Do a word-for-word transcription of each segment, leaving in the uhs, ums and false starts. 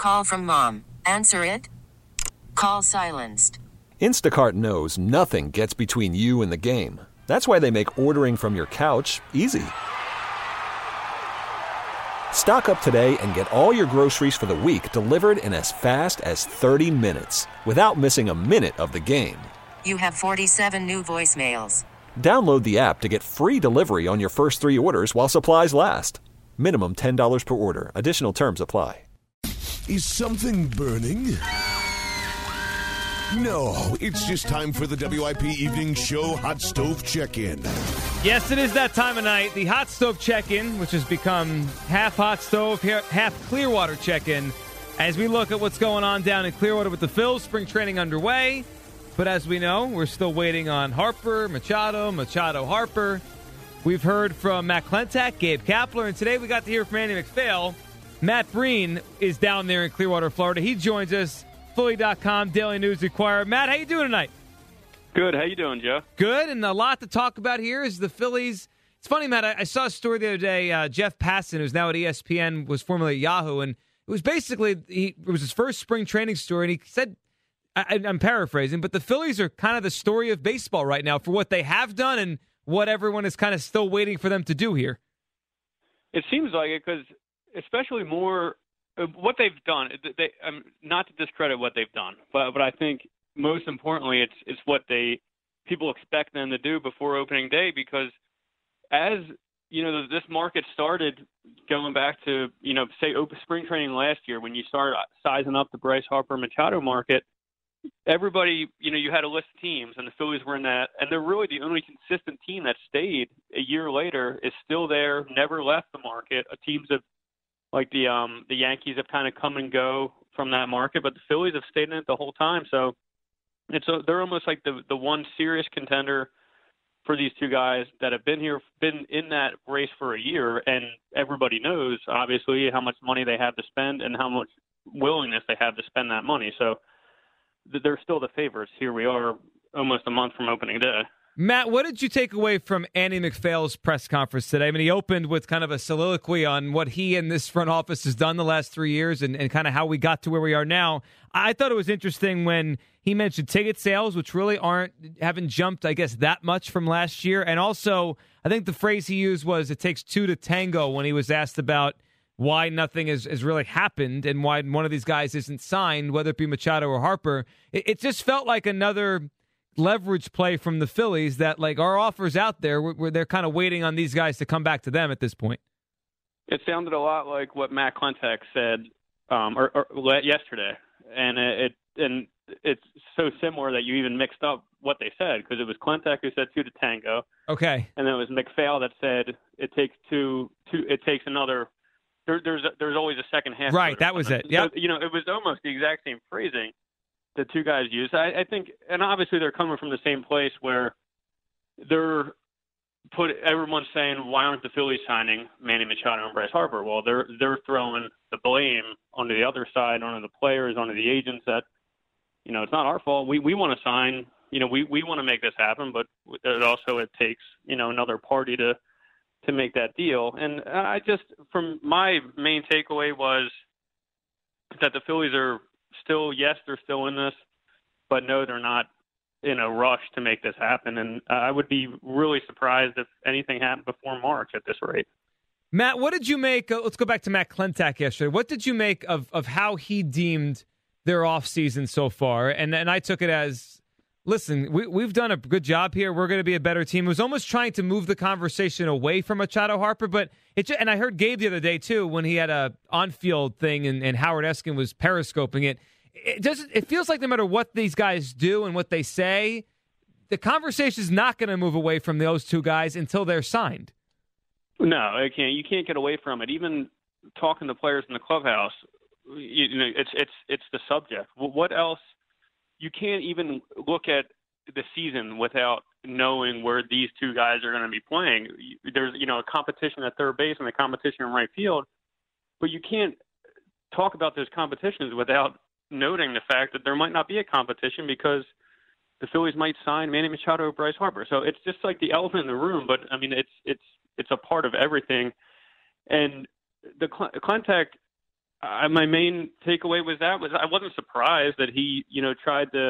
Call from mom. Answer it. Call silenced. Instacart knows nothing gets between you and the game. That's why they make ordering from your couch easy. Stock up today and get all your groceries for the week delivered in as fast as thirty minutes without missing a minute of the game. You have forty-seven new voicemails. Download the app to get free delivery on your first three orders while supplies last. Minimum ten dollars per order. Additional terms apply. Is something burning? No, it's just time for the W I P Evening Show Hot Stove Check-In. Yes, it is that time of night. The Hot Stove Check-In, which has become half Hot Stove, half Clearwater Check-In, as we look at what's going on down in Clearwater with the Phils. Spring training underway. But as we know, we're still waiting on Harper, Machado, Machado, Harper. We've heard from Matt Klentak, Gabe Kapler, and today we got to hear from Andy MacPhail. Matt Breen is down there in Clearwater, Florida. He joins us, Philly dot com, Daily News Enquirer. Matt, how you doing tonight? Good. How you doing, Joe? Good, and a lot to talk about here is the Phillies. It's funny, Matt, I, I saw a story the other day. Uh, Jeff Passan, who's now at E S P N, was formerly at Yahoo, and it was basically, he, it was his first spring training story, and he said, I, I'm paraphrasing, but the Phillies are kind of the story of baseball right now for what they have done and what everyone is kind of still waiting for them to do here. It seems like it because especially more uh, what they've done. They, um, not to discredit what they've done, but but I think most importantly, it's it's what they people expect them to do before opening day. Because as you know, this market started going back to you know say open spring training last year when you started sizing up the Bryce Harper Machado market. Everybody, you know, you had a list of teams, and the Phillies were in that, and they're really the only consistent team that stayed a year later, is still there, never left the market. Uh, teams have, like the um, the Yankees, have kind of come and go from that market, but the Phillies have stayed in it the whole time. So it's a, they're almost like the the one serious contender for these two guys that have been here, been in that race for a year, and everybody knows, obviously, how much money they have to spend and how much willingness they have to spend that money. So they're still the favorites. Here we are almost a month from opening day. Matt, what did you take away from Andy MacPhail's press conference today? I mean, he opened with kind of a soliloquy on what he and this front office has done the last three years and, and kind of how we got to where we are now. I thought it was interesting when he mentioned ticket sales, which really aren't, haven't jumped, I guess, that much from last year. And also, I think the phrase he used was it takes two to tango when he was asked about why nothing has, has really happened and why one of these guys isn't signed, whether it be Machado or Harper. It, it just felt like another leverage play from the Phillies that, like, our offers out there, where they're kind of waiting on these guys to come back to them at this point. It sounded a lot like what Matt Klentak said um, or, or yesterday, and it and it's so similar that you even mixed up what they said, because it was Klentak who said two to tango. Okay, and then it was MacPhail that said it takes two. Two. It takes another. There, there's a, there's always a second half. Right, that was it. Yeah, so, you know, it was almost the exact same phrasing the two guys used. I, I think, and obviously they're coming from the same place where they're put. Everyone's saying, why aren't the Phillies signing Manny Machado and Bryce Harper? Well, they're they're throwing the blame onto the other side, onto the players, onto the agents. That you know, it's not our fault. We we want to sign. You know, we we want to make this happen, but it also it takes you know another party to. to make that deal. And I just, from my main takeaway was that the Phillies are still, yes, they're still in this, but no, they're not in a rush to make this happen. And I would be really surprised if anything happened before March at this rate. Matt, what did you make, uh, let's go back to Matt Klentak yesterday. What did you make of, of how he deemed their offseason so far? And, and I took it as, listen, we, we've done a good job here. We're going to be a better team. It was almost trying to move the conversation away from Machado Harper, but it. And I heard Gabe the other day too when he had a on-field thing and, and Howard Eskin was periscoping it. It doesn't. It feels like no matter what these guys do and what they say, the conversation is not going to move away from those two guys until they're signed. No, it can't. You can't get away from it. Even talking to players in the clubhouse, you know, it's it's it's the subject. What else? You can't even look at the season without knowing where these two guys are going to be playing. There's, you know, a competition at third base and a competition in right field, but you can't talk about those competitions without noting the fact that there might not be a competition because the Phillies might sign Manny Machado or Bryce Harper. So it's just like the elephant in the room, but I mean, it's, it's, it's a part of everything. And the Klentak, I, my main takeaway was that was I wasn't surprised that he, you know, tried to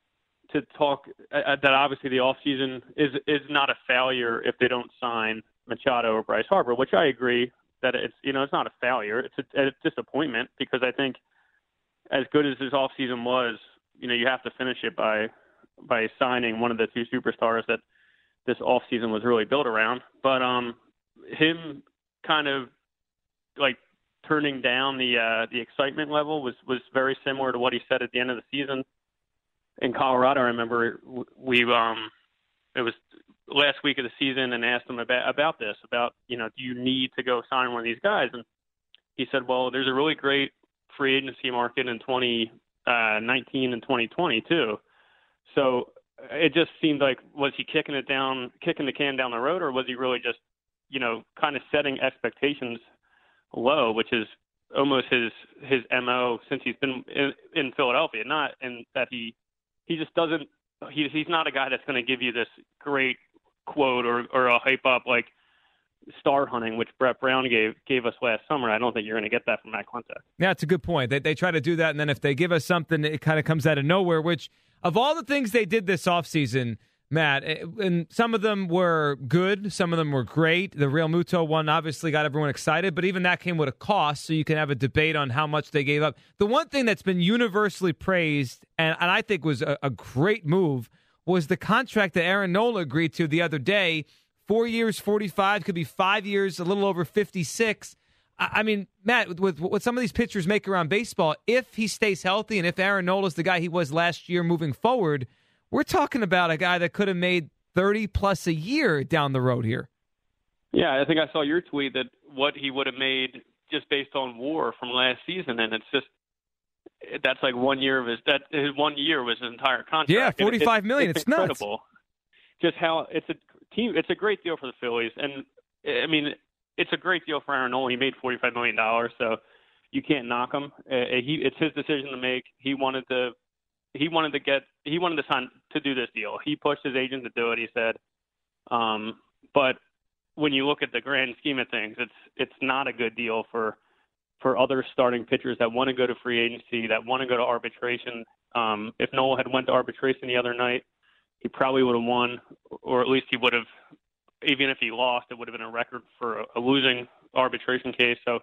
to talk uh, that obviously the offseason is is not a failure if they don't sign Machado or Bryce Harper, which I agree that it's, you know, it's not a failure. It's a, a disappointment because I think as good as this offseason was, you know, you have to finish it by by signing one of the two superstars that this offseason was really built around. But um, him kind of like turning down the uh, the excitement level was, was very similar to what he said at the end of the season in Colorado. I remember we um, it was last week of the season and asked him about about this, about, you know, do you need to go sign one of these guys? And he said, well, there's a really great free agency market in twenty nineteen and twenty twenty too. So it just seemed like, was he kicking it down, kicking the can down the road, or was he really just, you know, kind of setting expectations low, which is almost his his M O since he's been in, in Philadelphia. Not and that he he just doesn't he he's not a guy that's going to give you this great quote or or a hype up like star hunting, which Brett Brown gave gave us last summer. I don't think you're going to get that from Matt Klentak. Yeah, it's a good point. They they try to do that, and then if they give us something, it kind of comes out of nowhere, which of all the things they did this offseason, Matt, and some of them were good, some of them were great. The Real Muto one obviously got everyone excited, but even that came with a cost, so you can have a debate on how much they gave up. The one thing that's been universally praised, and, and I think was a, a great move, was the contract that Aaron Nola agreed to the other day. Four years, forty-five, could be five years, a little over fifty-six. I mean, Matt, with, with what some of these pitchers make around baseball, if he stays healthy and if Aaron Nola's the guy he was last year moving forward, we're talking about a guy that could have made thirty plus a year down the road here. Yeah, I think I saw your tweet that what he would have made just based on WAR from last season, and it's just that's like one year of his that his one year was his entire contract. Yeah, forty-five million. It's, it's, it's nuts. Incredible. Just how it's a team. It's a great deal for the Phillies, and I mean, it's a great deal for Aaron Nola. He made forty-five million dollars, so you can't knock him. Uh, he, it's his decision to make. He wanted to. He wanted to get. He wanted to sign to do this deal. He pushed his agent to do it. He said, um, but when you look at the grand scheme of things, it's it's not a good deal for for other starting pitchers that want to go to free agency, that want to go to arbitration. Um, if Nola had went to arbitration the other night, he probably would have won, or at least he would have. Even if he lost, it would have been a record for a, a losing arbitration case. So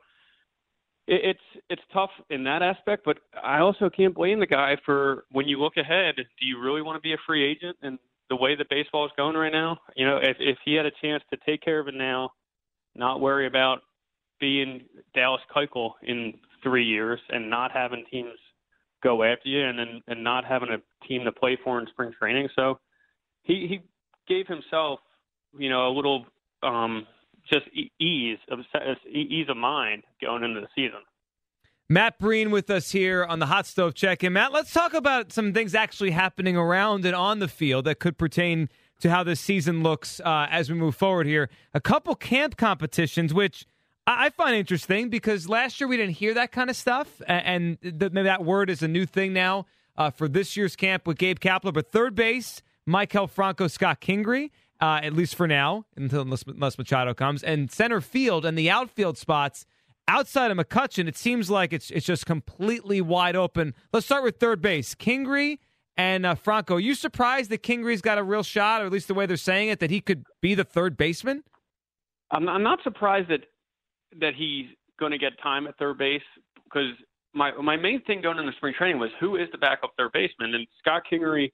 it, it's it's tough in that aspect, but I also can't blame the guy for when you look ahead. Do you really want to be a free agent? And the way that baseball is going right now, you know, if if he had a chance to take care of it now, not worry about being Dallas Keuchel in three years and not having teams go after you, and and, and not having a team to play for in spring training. So he he gave himself, you know, a little um, just ease of ease of mind going into the season. Matt Breen with us here on the Hot Stove Check-In. Matt, let's talk about some things actually happening around and on the field that could pertain to how this season looks uh, as we move forward here. A couple camp competitions, which I find interesting because last year we didn't hear that kind of stuff, and th- that word is a new thing now uh, for this year's camp with Gabe Kapler. But third base, Maikel Franco, Scott Kingery. Uh, at least for now, until unless, unless Machado comes. And center field and the outfield spots, outside of McCutchen, it seems like it's it's just completely wide open. Let's start with third base. Kingery and uh, Franco. Are you surprised that Kingery's got a real shot, or at least the way they're saying it, that he could be the third baseman? I'm, I'm not surprised that that he's going to get time at third base, because my my main thing going into spring training was who is the backup third baseman. And Scott Kingery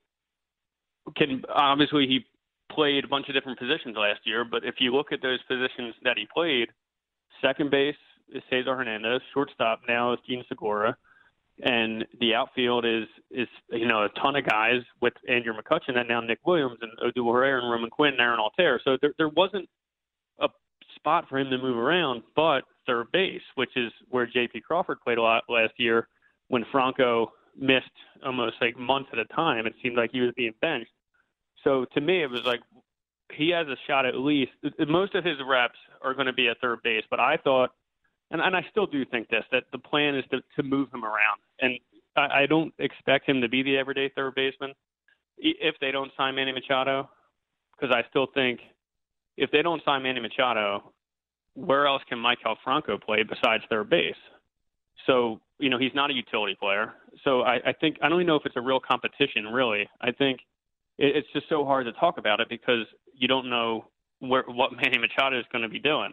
can, obviously he played a bunch of different positions last year, but if you look at those positions that he played, second base is Cesar Hernandez, shortstop now is Gene Segura, and the outfield is is you know a ton of guys with Andrew McCutchen and now Nick Williams and Odubel Herrera and Roman Quinn and Aaron Altair. So there there wasn't a spot for him to move around, but third base, which is where J P Crawford played a lot last year when Franco missed almost like months at a time. It seemed like he was being benched. So to me, it was like he has a shot at least. Most of his reps are going to be at third base, but I thought, and, and I still do think this, that the plan is to, to move him around. And I, I don't expect him to be the everyday third baseman if they don't sign Manny Machado, because I still think if they don't sign Manny Machado, where else can Maikel Franco play besides third base? So, you know, he's not a utility player. So I, I think I don't even know if it's a real competition, really. I think it, it's just so hard to talk about it because you don't know where, what Manny Machado is going to be doing.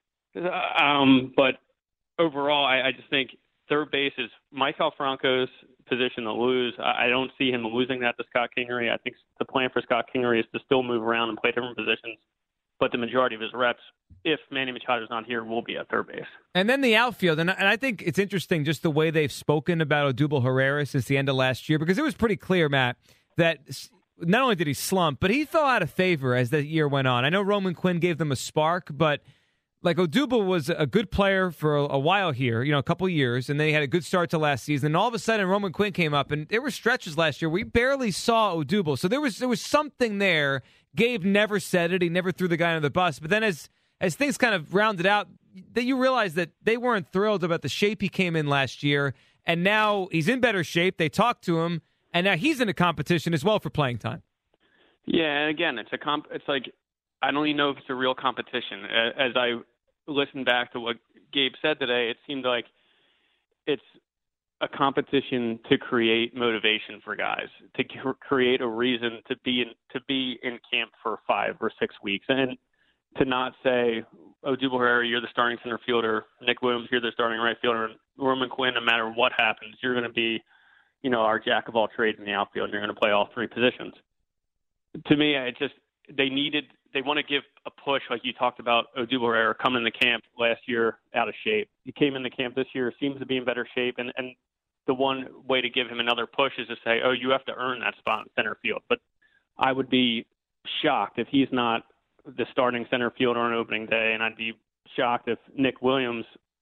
Um, but overall, I, I just think third base is Michael Franco's position to lose. I, I don't see him losing that to Scott Kingery. I think the plan for Scott Kingery is to still move around and play different positions. But the majority of his reps, if Manny Machado's not here, will be at third base. And then the outfield, and, and I think it's interesting just the way they've spoken about Odubel Herrera since the end of last year, because it was pretty clear, Matt, that not only did he slump, but he fell out of favor as the year went on. I know Roman Quinn gave them a spark, but like Odubel was a good player for a, a while here, you know, a couple of years, and then he had a good start to last season. And all of a sudden, Roman Quinn came up, and there were stretches last year where we barely saw Odubel. So there was there was something there. Gabe never said it. He never threw the guy under the bus. But then as as things kind of rounded out, that you realize that they weren't thrilled about the shape he came in last year. And now he's in better shape. They talked to him, and now he's in a competition as well for playing time. Yeah, and again, it's a comp. It's like I don't even know if it's a real competition. As I listened back to what Gabe said today, it seemed like it's a competition to create motivation for guys, to create a reason to be in to be in camp for five or six weeks, and to not say, Odubel Herrera, you're the starting center fielder, Nick Williams, you're the starting right fielder, and Roman Quinn, no matter what happens, you're going to be, you know, our jack of all trades in the outfield, and you're going to play all three positions. To me, it just they needed they want to give a push, like you talked about Odubel Herrera coming into camp last year out of shape. He came into camp this year, seems to be in better shape, and, and the one way to give him another push is to say, oh, you have to earn that spot in center field. But I would be shocked if he's not the starting center fielder on opening day, and I'd be shocked if Nick Williams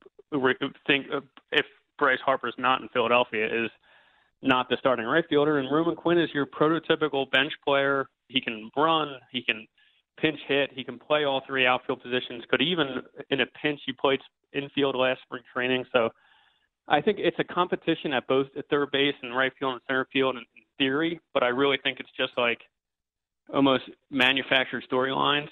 think if Bryce Harper's not in Philadelphia is not the starting right fielder, and Roman Quinn is your prototypical bench player. He can run, he can pinch hit, he can play all three outfield positions, could even in a pinch he played infield last spring training. So I think it's a competition at both at third base and right field and center field in theory, but I really think it's just like almost manufactured storylines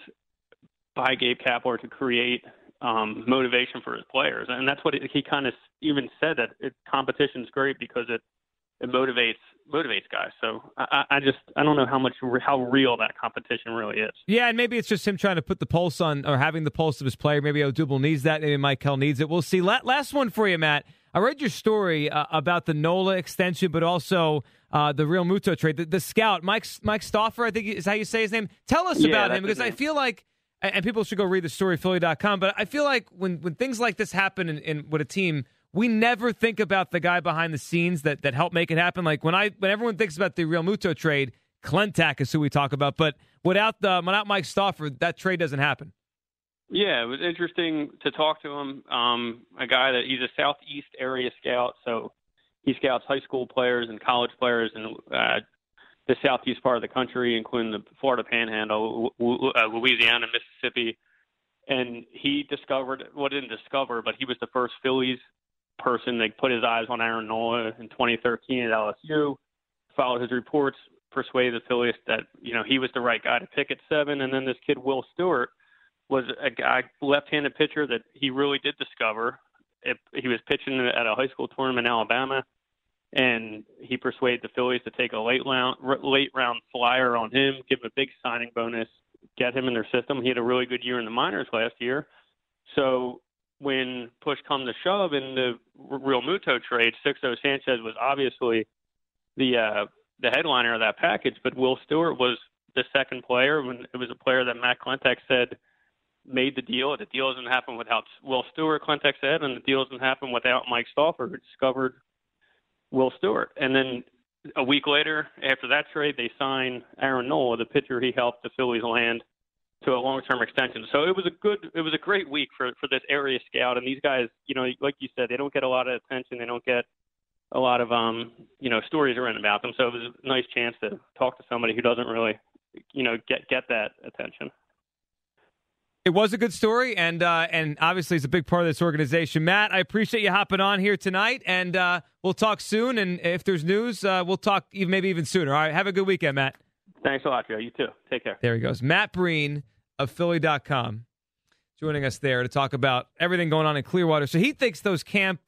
by Gabe Kapler to create um, motivation for his players. And that's what it, he kind of even said, that it, competition is great because it, it motivates motivates guys. So I, I just I don't know how much how real that competition really is. Yeah, and maybe it's just him trying to put the pulse on or having the pulse of his player. Maybe Odubel needs that. Maybe Michael needs it. We'll see. Last one for you, Matt. I read your story uh, about the Nola extension, but also uh, the Real Muto trade. The, the scout, Mike Mike Stauffer, I think is how you say his name. Tell us yeah, about him, because I feel like, and people should go read the story, Philly dot com, but I feel like when, when things like this happen in, in with a team, we never think about the guy behind the scenes that, that helped make it happen. Like when I when everyone thinks about the Real Muto trade, Klentak is who we talk about. But without the without Mike Stauffer, that trade doesn't happen. Yeah, it was interesting to talk to him. Um, a guy that he's a Southeast area scout, so he scouts high school players and college players in uh, the Southeast part of the country, including the Florida Panhandle, uh, Louisiana, Mississippi. And he discovered, well, didn't discover, but he was the first Phillies person that put his eyes on Aaron Nola in twenty thirteen at L S U, followed his reports, persuaded the Phillies that, you know, he was the right guy to pick at seven. And then this kid, Will Stewart, was a guy, left-handed pitcher that he really did discover. It, he was pitching at a high school tournament in Alabama, and he persuaded the Phillies to take a late round, late round flyer on him, give him a big signing bonus, get him in their system. He had a really good year in the minors last year. So when push come to shove in the Real Muto trade, Sixto Sanchez was obviously the uh, the headliner of that package, but Will Stewart was the second player. When it was a player that Matt Klentak said made the deal. The deal doesn't happen without Will Stewart, Klentak said, and the deal doesn't happen without Mike Stauffer, who discovered Will Stewart. And then a week later, after that trade, they signed Aaron Nola, the pitcher he helped the Phillies land, to a long-term extension. So it was a good, it was a great week for, for this area scout. And these guys, you know, like you said, they don't get a lot of attention. They don't get a lot of, um, you know, stories written about them. So it was a nice chance to talk to somebody who doesn't really, you know, get, get that attention. It was a good story, and uh, and obviously it's a big part of this organization. Matt, I appreciate you hopping on here tonight, and uh, we'll talk soon. And if there's news, uh, we'll talk even, maybe even sooner. All right, have a good weekend, Matt. Thanks a lot, Joe. You too. Take care. There he goes. Matt Breen of Philly dot com joining us there to talk about everything going on in Clearwater. So he thinks those camp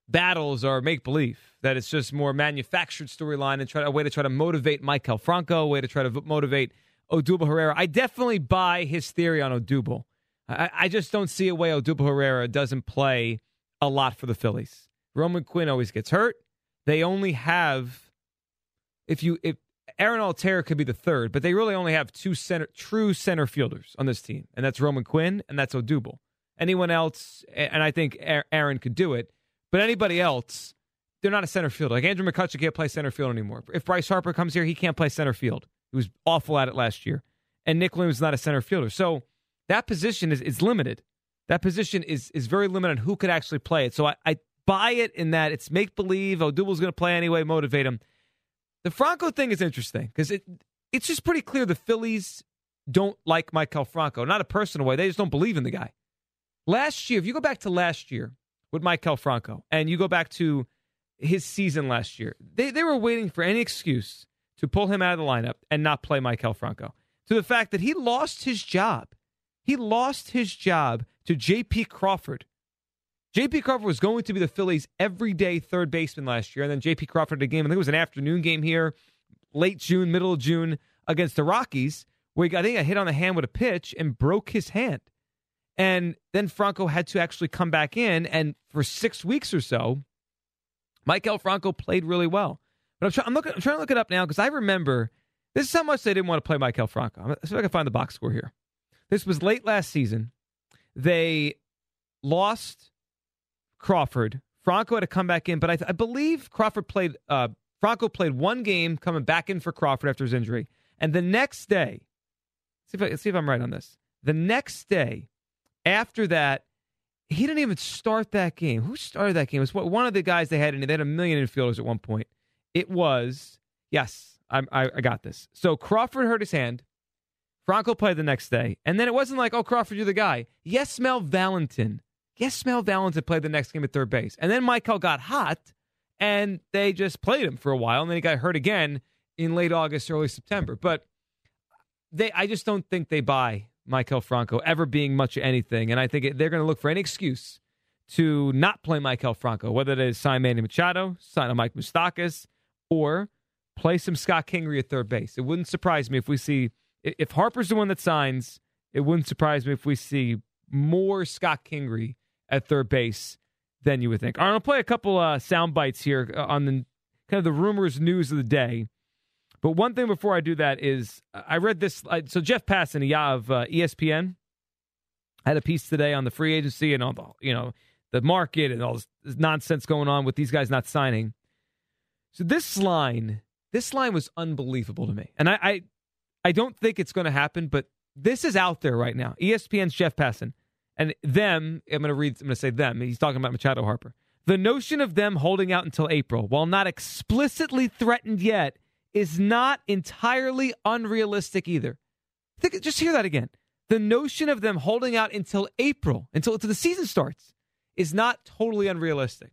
battles are make-believe, that it's just more manufactured storyline and try a way to try to motivate Maikel Franco, a way to try to v- motivate Odubel Herrera. I definitely buy his theory on Odubel. I, I just don't see a way Odubel Herrera doesn't play a lot for the Phillies. Roman Quinn always gets hurt. They only have, if you, if Aaron Altherr could be the third, but they really only have two center, true center fielders on this team, and that's Roman Quinn and that's Odubel. Anyone else, and I think Aaron could do it, but anybody else, they're not a center fielder. Like Andrew McCutcheon can't play center field anymore. If Bryce Harper comes here, he can't play center field. He was awful at it last year. And Nick Williams is not a center fielder. So that position is, is limited. That position is is very limited on who could actually play it. So I, I buy it in that it's make-believe. Odubel's going to play anyway, motivate him. The Franco thing is interesting because it it's just pretty clear the Phillies don't like Maikel Franco. Not a personal way. They just don't believe in the guy. Last year, if you go back to last year with Maikel Franco and you go back to his season last year, they, they were waiting for any excuse to pull him out of the lineup and not play Maikel Franco. To the fact that he lost his job. He lost his job to J P Crawford. J P Crawford was going to be the Phillies' everyday third baseman last year, and then J P Crawford had a game, I think it was an afternoon game here, late June, middle of June, against the Rockies, where he got, I think, a hit on the hand with a pitch and broke his hand. And then Franco had to actually come back in, and for six weeks or so, Maikel Franco played really well. But I'm, try- I'm, looking, I'm trying to look it up now because I remember, this is how much they didn't want to play Maikel Franco. Let's see if I can find the box score here. This was late last season. They lost Crawford. Franco had to come back in, but I, th- I believe Crawford played. Uh, Franco played one game, coming back in for Crawford after his injury, and the next day, see if I, let's see if I'm right on this. The next day, after that, he didn't even start that game. Who started that game? It was one of the guys they had in. They had a million infielders at one point. It was yes, I, I, I got this. So Crawford hurt his hand. Franco played the next day. And then it wasn't like, oh, Crawford, you're the guy. Yes, Mel Valentin. Yes, Mel Valentin played the next game at third base. And then Maikel got hot, and they just played him for a while. And then he got hurt again in late August, early September. But they, I just don't think they buy Maikel Franco ever being much of anything. And I think they're going to look for any excuse to not play Maikel Franco, whether it is sign Manny Machado, sign a Mike Moustakas, or play some Scott Kingery at third base. It wouldn't surprise me if we see... If Harper's the one that signs, it wouldn't surprise me if we see more Scott Kingery at third base than you would think. All right, I'll play a couple uh, sound bites here on the kind of the rumors news of the day. But one thing before I do that is I read this. So Jeff Passan of uh, E S P N had a piece today on the free agency and all the, you know, the market and all this nonsense going on with these guys not signing. So this line, this line was unbelievable to me. And I, I I don't think it's going to happen, but this is out there right now. E S P N's Jeff Passan. And them, I'm going to read, I'm going to say them. He's talking about Machado Harper. The notion of them holding out until April, while not explicitly threatened yet, is not entirely unrealistic either. Think, just hear that again. The notion of them holding out until April, until, until the season starts, is not totally unrealistic.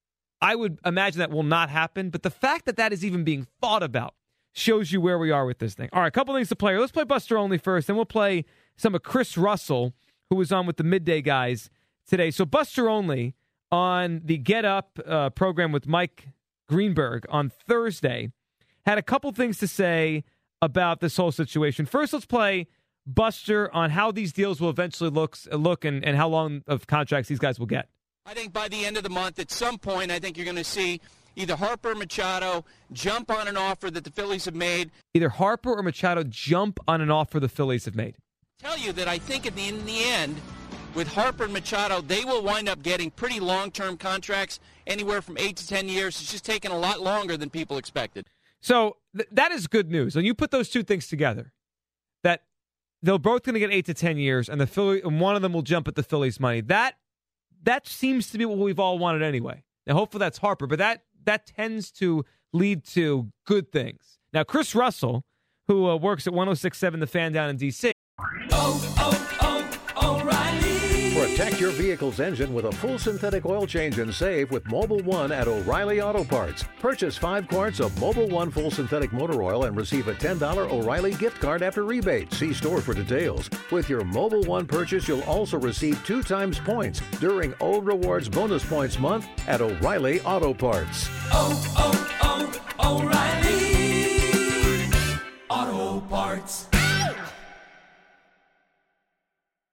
I would imagine that will not happen, but the fact that that is even being thought about shows you where we are with this thing. All right, a couple things to play. Let's play Buster Olney first, then we'll play some of Chris Russell, who was on with the Midday Guys today. So Buster Olney on the Get Up uh, program with Mike Greenberg on Thursday had a couple things to say about this whole situation. First, let's play Buster on how these deals will eventually look, look and, and how long of contracts these guys will get. I think by the end of the month, at some point, I think you're going to see either Harper or Machado jump on an offer that the Phillies have made. Either Harper or Machado jump on an offer the Phillies have made. Tell you that I think in the, in the end, with Harper and Machado, they will wind up getting pretty long-term contracts, anywhere from eight to ten years. It's just taken a lot longer than people expected. So th- that is good news. When you put those two things together, that they're both going to get eight to ten years, and the Philly, and one of them will jump at the Phillies' money. That that seems to be what we've all wanted anyway. Now, hopefully that's Harper, but that that tends to lead to good things. Now, Chris Russell, who uh, works at one oh six point seven The Fan down in D C. Oh, oh, oh, O'Reilly. Protect your vehicle's engine with a full synthetic oil change and save with Mobil one at O'Reilly Auto Parts. Purchase five quarts of Mobil one full synthetic motor oil and receive a ten dollars O'Reilly gift card after rebate. See store for details. With your Mobil one purchase, you'll also receive two times points during O Rewards Bonus Points Month at O'Reilly Auto Parts. Oh, oh,